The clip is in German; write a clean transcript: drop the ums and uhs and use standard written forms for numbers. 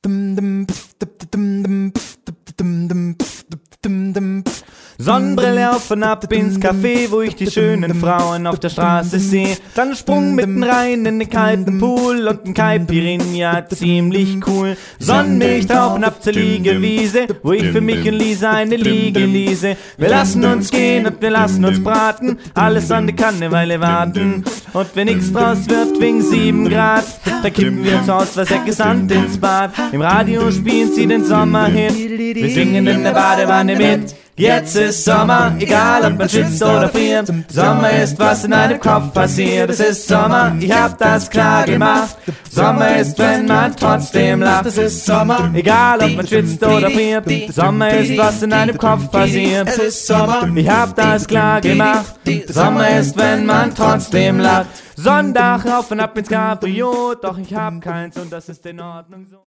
Sonnenbrille auf und ab ins Café, wo ich die schönen Frauen auf der Straße sehe. Dann ein Sprung mitten rein in den kalten Pool und ein Caipirinha, ziemlich cool. Sonnenmilch drauf und ab zur Liegewiese, wo ich für mich und Lisa eine Liege ließe. Wir lassen uns gehen und wir lassen uns braten, alles an die Kanneweile warten. Und wenn nix draus wird wegen 7 Grad, da kippen wir zu Haus Wasser gesandt ins Bad. Im Radio spielen sie den Sommerhit, wir singen in der Badewanne mit. Jetzt ist Sommer, egal ob man schwitzt oder friert. Sommer ist, was in einem Kopf passiert. Es ist Sommer, ich hab das klar gemacht. Sommer ist, wenn man trotzdem lacht. Es ist Sommer, egal ob man schwitzt oder friert. Sommer ist, was in einem Kopf passiert. Es ist Sommer, ich hab das klar gemacht. Sommer ist, wenn man trotzdem lacht. Sonntag auf und ab ins Cabrio, doch ich hab keins und das ist in Ordnung so.